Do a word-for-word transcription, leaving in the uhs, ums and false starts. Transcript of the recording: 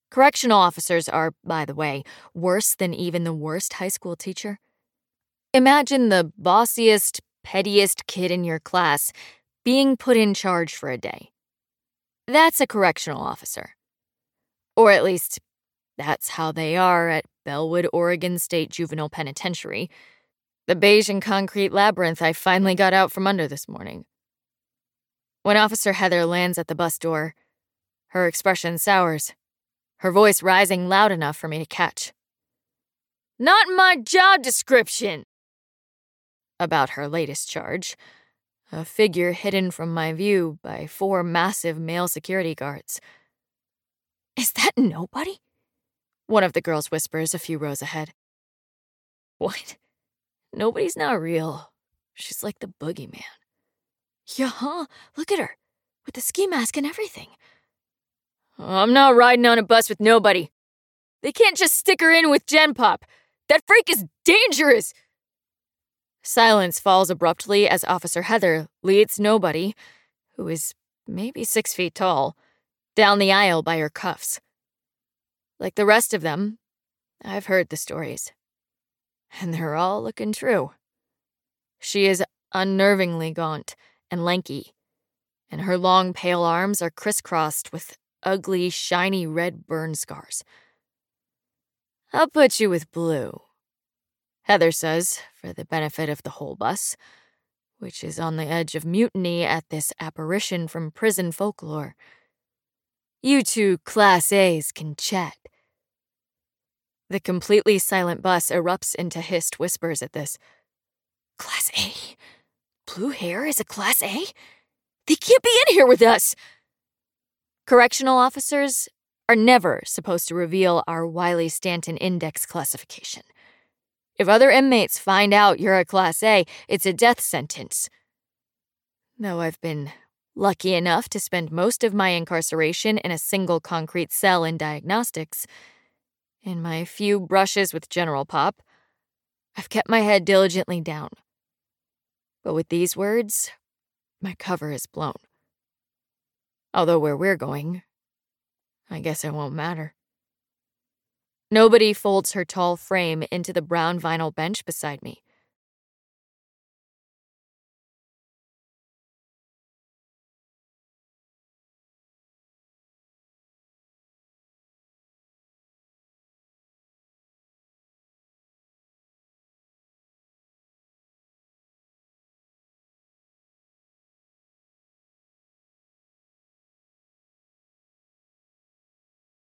Correctional officers are, by the way, worse than even the worst high school teacher. Imagine the bossiest, pettiest kid in your class being put in charge for a day. That's a correctional officer. Or at least, that's how they are at Bellwood, Oregon State Juvenile Penitentiary, the beige and concrete labyrinth I finally got out from under this morning. When Officer Heather lands at the bus door, her expression sours, her voice rising loud enough for me to catch. "Not my job description!" About her latest charge, a figure hidden from my view by four massive male security guards. "Is that nobody?" one of the girls whispers a few rows ahead. "What? Nobody's not real. She's like the boogeyman." "Yeah, look at her, with the ski mask and everything." "I'm not riding on a bus with nobody. They can't just stick her in with Gen Pop. That freak is dangerous." Silence falls abruptly as Officer Heather leads nobody, who is maybe six feet tall, down the aisle by her cuffs. Like the rest of them, I've heard the stories. And they're all looking true. She is unnervingly gaunt and lanky, and her long, pale arms are crisscrossed with ugly, shiny red burn scars. "I'll put you with Blue," Heather says, for the benefit of the whole bus, which is on the edge of mutiny at this apparition from prison folklore. "You two Class A's can chat." The completely silent bus erupts into hissed whispers at this. "Class A? Blue hair is a Class A? They can't be in here with us!" Correctional officers are never supposed to reveal our Wiley Stanton Index classification. If other inmates find out you're a Class A, it's a death sentence. Though I've been lucky enough to spend most of my incarceration in a single concrete cell in diagnostics, in my few brushes with General Pop, I've kept my head diligently down. But with these words, my cover is blown. Although where we're going, I guess it won't matter. Nobody folds her tall frame into the brown vinyl bench beside me.